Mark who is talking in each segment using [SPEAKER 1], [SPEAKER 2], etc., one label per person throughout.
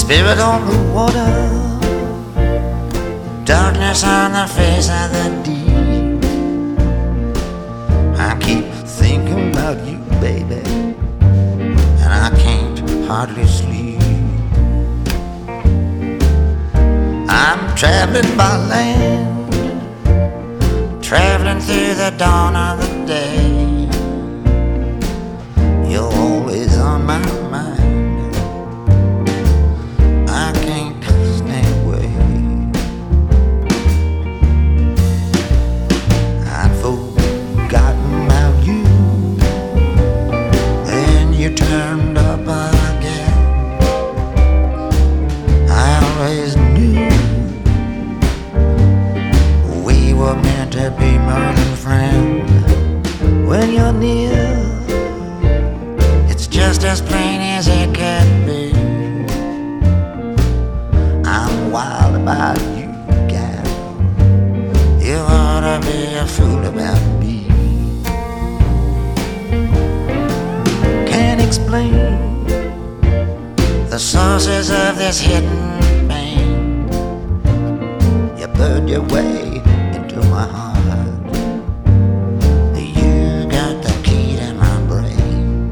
[SPEAKER 1] Spirit on the water, darkness on the face of the deep. I keep thinking about you, baby, and I can't hardly sleep. I'm traveling by land, traveling through the dawn of the day. You're always on my mind, I can't stay away. I'd forgotten about you, and you turned up again. I always knew we were meant to be more than friends. When you're near, it's just as plain as it can be. I'm wild about you, gal. You ought to be a fool about me. Can't explain the sources of this hidden pain. You burned your way into my heart. You got the key to my brain.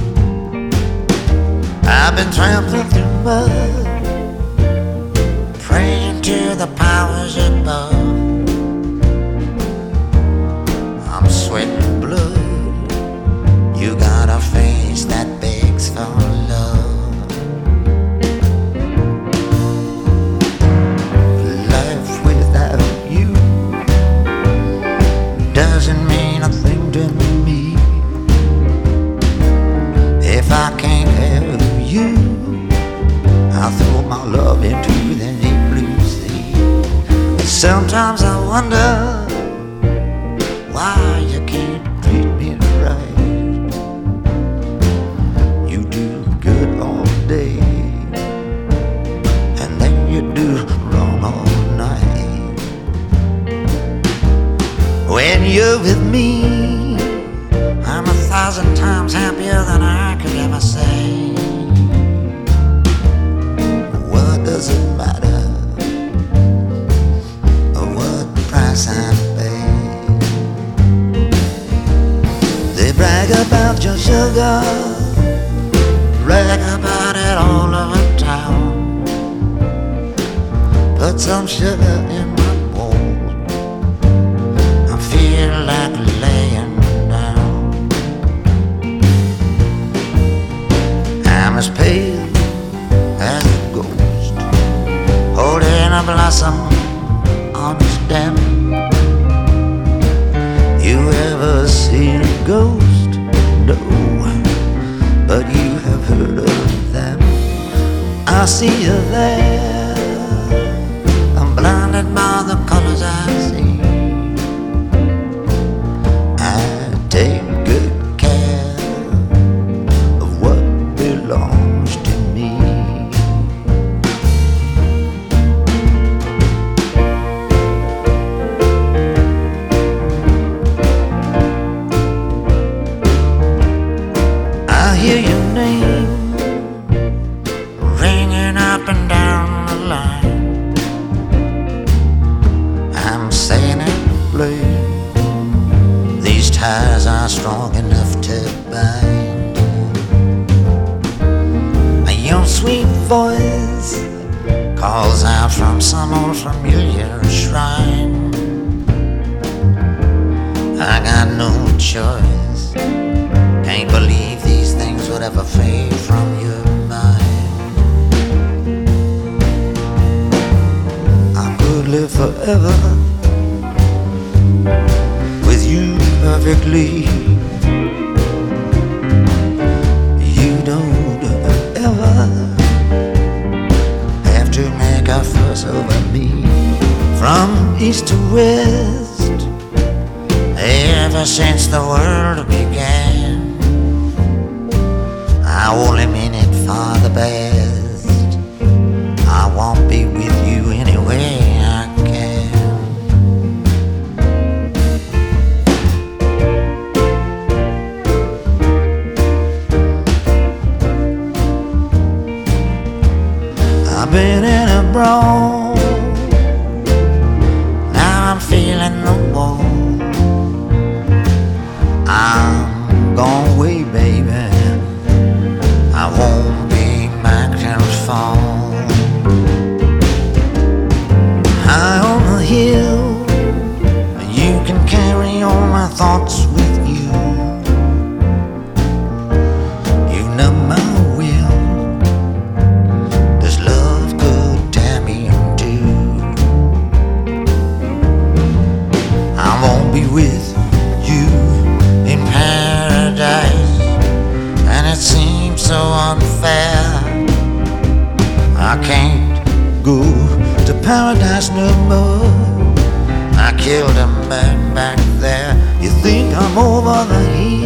[SPEAKER 1] I've been trampling through mud, praying to the powers above. I'm sweating blood. You got a face that begs for love. Life without you doesn't mean a thing to me. If I can't have you, I'll throw my love into the deep blue sea. Sometimes I wonder why you can't treat me right. You do good all day, and then you do wrong all night. When you're with me, I'm 1,000 times happier than I could ever say. What does it matter what price I pay? They brag about your sugar, brag about it all over town. Put some sugar in my bowl, I feel like laying down. I'm as pale as a ghost, holding a blossom on its stem. You ever seen a ghost? No, but you have heard of them. I see you there, I'm blinded by the colors I see. I take good care of what belongs to me. I hear your name ringing up and down the line. I'm saying it plain, these ties are strong enough to bind. Your sweet voice calls out from some old familiar shrine. I got no choice, can't believe these things would ever fade from your mind. I could live forever with you perfectly. You don't ever have to make a fuss over me. From east to west, ever since the world began, I only mean it for the best. I won't be with you any way I can. been in a brawl. Now I'm feeling the wall. I'm gone away, baby. I won't be back till fall. High on the hill, you can carry all my thoughts with you. You know my will. This love could tear me in two. I won't be with you in paradise, and it seems so unfair. I can't go to paradise no more. I killed a man back there. You think I'm over the hill?